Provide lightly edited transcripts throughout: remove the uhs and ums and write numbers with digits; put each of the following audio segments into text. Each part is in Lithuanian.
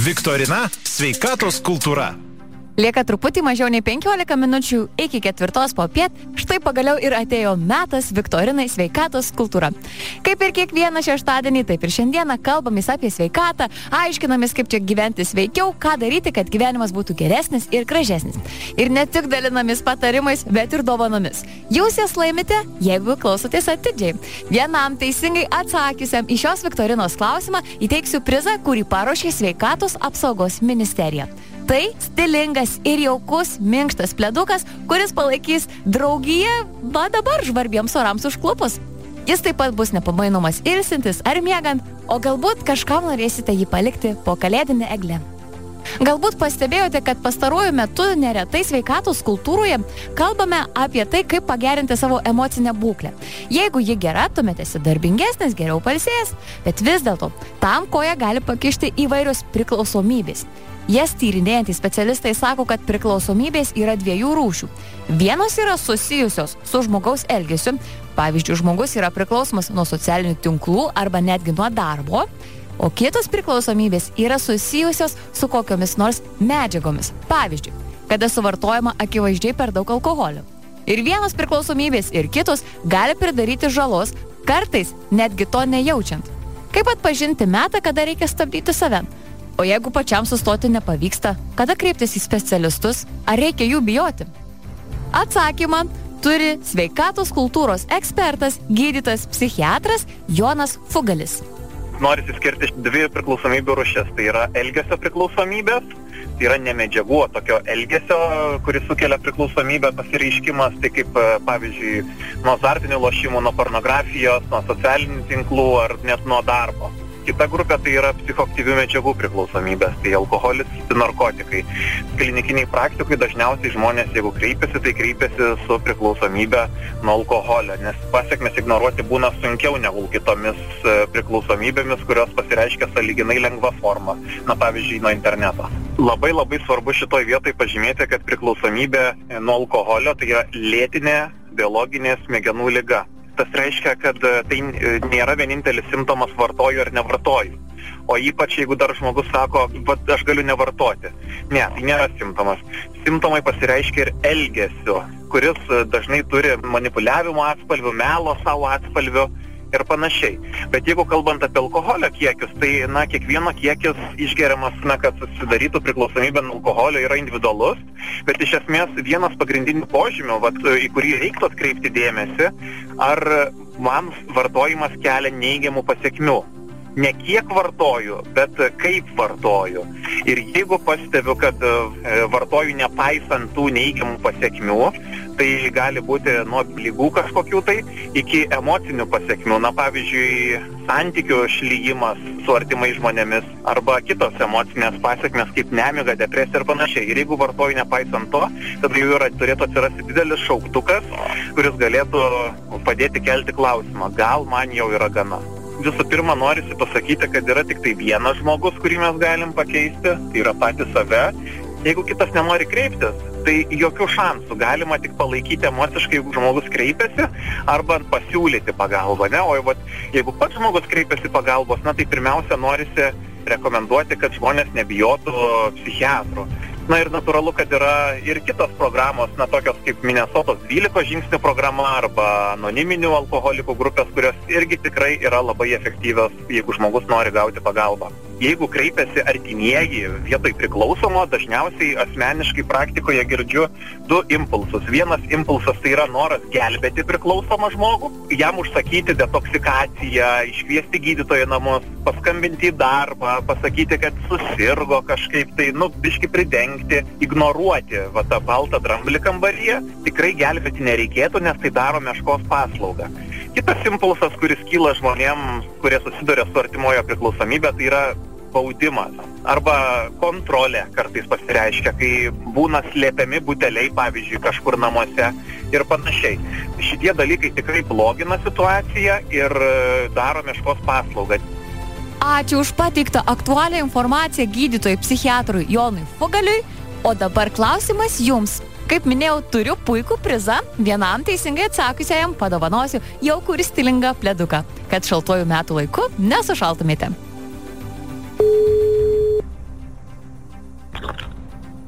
Viktorina sveikatos kultūra. Lieka truputį mažiau nei 15 minučių iki 4 popiet, štai pagaliau ir atėjo metas Viktorinai sveikatos kultūra. Kaip ir kiekvieną šeštadienį, taip ir šiandieną kalbamės apie sveikatą, aiškinamės, kaip čia gyventi sveikiau, ką daryti, kad gyvenimas būtų geresnis ir gražesnis. Ir ne tik dalinamės patarimais, bet ir dovanomis. Jūs jas laimite, jeigu klausotės atidžiai. Vienam teisingai atsakiusiam į šios Viktorinos klausimą įteiksiu prizą, kurį paruošė Sveikatos apsaugos ministerija. Tai stilingas ir jaukus minkštas pledukas, kuris palaikys draugiją dabar žvarbiems orams užklupus. Jis taip pat bus nepamainomas ilsintis ar miegant, o galbūt kažkam norėsite jį palikti po kalėdinę eglę. Galbūt pastebėjote, kad pastaruoju metu neretai sveikatos kultūroje kalbame apie tai, kaip pagerinti savo emocinę būklę. Jeigu ji gera, tuomet esi darbingesnis, geriau pailsėjęs, bet vis dėlto tam koja gali pakišti įvairios priklausomybės. Jas tyrinėjantys specialistai sako, kad priklausomybės yra 2 rūšių. Vienos yra susijusios su žmogaus elgesiu, pavyzdžiui, žmogus yra priklausomas nuo socialinių tinklų arba netgi nuo darbo, o kitos priklausomybės yra susijusios su kokiomis nors medžiagomis, pavyzdžiui, kada suvartojama akivaizdžiai per daug alkoholio. Ir vienos priklausomybės ir kitos gali pridaryti žalos, kartais netgi to nejaučiant. Kaip atpažinti metą, kada reikia stabdyti save? O jeigu pačiam sustoti nepavyksta, kada kreiptis į specialistus, ar reikia jų bijoti? Atsakymą turi sveikatos kultūros ekspertas, gydytojas psichiatras Jonas Fugalis. Norisi skirti 2 priklausomybių rūšis. Tai yra elgesio priklausomybės, tai yra ne medžiagų, o tokio elgesio, kuris sukelia priklausomybę pasireiškimas, tai kaip pavyzdžiui nuo azartinių lošimų, nuo pornografijos, nuo socialinių tinklų ar net nuo darbo. Kita grupė tai yra psichoaktyvių medžiagų priklausomybės, tai alkoholis, narkotikai. Klinikiniai praktikai dažniausiai žmonės, jeigu kreipiasi, tai kreipiasi su priklausomybė nuo alkoholio, nes pasiekmes ignoruoti būna sunkiau negu kitomis priklausomybėmis, kurios pasireiškia sąlyginai lengva forma, pavyzdžiui, nuo interneto. Labai svarbu šitoj vietoj pažymėti, kad priklausomybė nuo alkoholio tai yra lėtinė biologinė smegenų liga. Tas reiškia, kad tai nėra vienintelis simptomas vartoju ar nevartoju. O ypač jeigu dar žmogus sako, aš galiu nevartoti. Ne, tai nėra simptomas. Simptomai pasireiškia ir elgesiu, kuris dažnai turi manipuliavimo atspalvių, melo savo atspalvių ir panašiai. Bet jeigu kalbant apie alkoholio kiekius, tai kiekvieno kiekis išgeriamas, kad susidarytų priklausomybė nuo alkoholio, yra individualus, bet iš esmės vienas pagrindinių požymių, į kurį reiktų atkreipti dėmesį, ar man vartojimas kelia neigiamų pasekmių. Ne kiek vartoju, bet kaip vartoju. Ir jeigu pastebiu, kad vartoju nepaisant tų neigiamų pasekmių, tai gali būti nuo ligų kažkokių tai iki emocinių pasekmių. Pavyzdžiui, santykių šlyjimas su artimais žmonėmis arba kitos emocinės pasekmės kaip nemiga, depresija ir panašiai. Ir jeigu vartoju nepaisant to, tada jau turėtų atsirasti didelis šauktukas, kuris galėtų padėti kelti klausimą, gal man jau yra gana. Visų pirma, norisi pasakyti, kad yra tik tai vienas žmogus, kurį mes galim pakeisti, tai yra patys save. Jeigu kitas nenori kreiptis, tai jokių šansų, galima tik palaikyti emociškai, jeigu žmogus kreipiasi, arba pasiūlyti pagalbą. O jeigu pats žmogus kreipiasi pagalbos, tai pirmiausia norisi rekomenduoti, kad žmonės nebijotų psichiatrų. Ir natūralu, kad yra ir kitos programos, tokios kaip Minnesotos 12 žingsnių programa arba anoniminių alkoholikų grupės, kurios irgi tikrai yra labai efektyvios, jeigu žmogus nori gauti pagalbą. Jeigu kreipiasi artimieji vietoj priklausomo, dažniausiai asmeniškai praktikoje girdžiu 2 impulsus. Vienas impulsas tai yra noras gelbėti priklausomą žmogų, jam užsakyti detoksikaciją, iškviesti gydytoją į namus, paskambinti į darbą, pasakyti, kad susirgo kažkaip tai, biškį pridengti, ignoruoti tą baltą dramblį kambaryje. Tikrai gelbėti nereikėtų, nes tai daro meškos paslaugą. Kitas impulsas, kuris kyla žmonėms, kurie susiduria su artimojo priklausomybė, tai yra baudimas arba kontrolė kartais pasireiškia, kai būna slėpiami buteliai, pavyzdžiui, kažkur namuose ir panašiai. Šitie dalykai tikrai blogina situaciją ir daro meškos paslaugą. Ačiū už pateiktą aktualią informaciją gydytojui psichiatrui Jonui Fugaliui, o dabar klausimas jums. Kaip minėjau, turiu puikų prizą, vienam teisingai atsakiusiajam padovanosiu jaukų ir stilingą pleduką, kad šaltuoju metų laiku nesušaltumėte.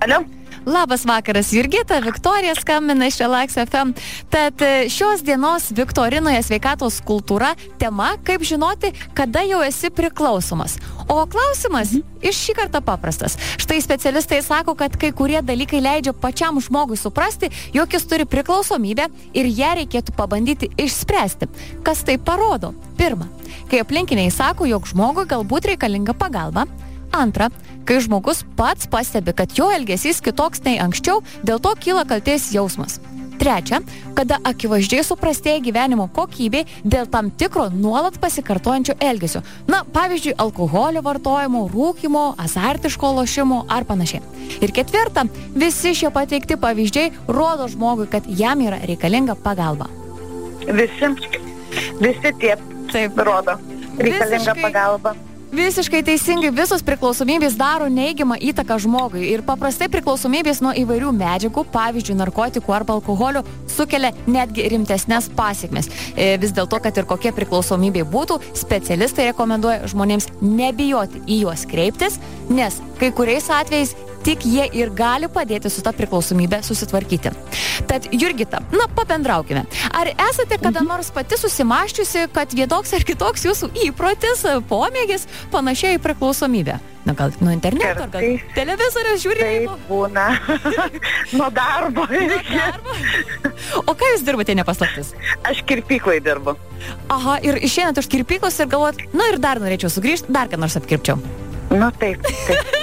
Alio? Labas vakaras, Jurgita, Viktorija skambina iš Relax FM. Tad šios dienos Viktorinoje sveikatos kultūra tema, kaip žinoti, kada jau esi priklausomas. O klausimas iš šį kartą paprastas. Štai specialistai sako, kad kai kurie dalykai leidžia pačiam žmogui suprasti, jog jis turi priklausomybę ir ją reikėtų pabandyti išspręsti. Kas tai parodo? Pirma, kai aplinkiniai sako, jog žmogui galbūt reikalinga pagalba. Antra, kai žmogus pats pastebi, kad jo elgesys kitoks nei anksčiau, dėl to kyla kaltės jausmas. Trečia, kada akivaizdžiai suprastėja gyvenimo kokybė dėl tam tikro nuolat pasikartojančio elgesio. Na, pavyzdžiui, alkoholio vartojimo, rūkymo, azartiško lošimo ar panašiai. Ir ketvirta, visi šie pateikti pavyzdžiai rodo žmogui, kad jam yra reikalinga pagalba. Visi tie rodo reikalinga pagalba. Visiškai teisingai, visos priklausomybės daro neigiamą įtaką žmogui ir paprastai priklausomybės nuo įvairių medžiagų, pavyzdžiui, narkotikų arba alkoholio, sukelia netgi rimtesnės pasiekmes. Vis dėlto, kad ir kokia priklausomybė būtų, specialistai rekomenduoja žmonėms nebijoti į juos kreiptis, nes kai kuriais atvejais tik jie ir gali padėti su ta priklausomybė susitvarkyti. Tad, Jurgita, pabendraukime. Ar esate kada nors pati susimaščiusi, kad vienoks ar kitoks jūsų įprotis, pomėgis panašiai į priklausomybę? Na, gal nuo interneto, ar gal televizoriaus žiūrėjimo? Taip būna. Nuo darbo. O ką jūs dirbate, nepaslaptis? Aš kirpyklai dirbu. Aha, ir išeinat iš kirpyklos ir galvot, ir dar norėčiau sugrįžti, dar ką nors apkirpčiau. Taip.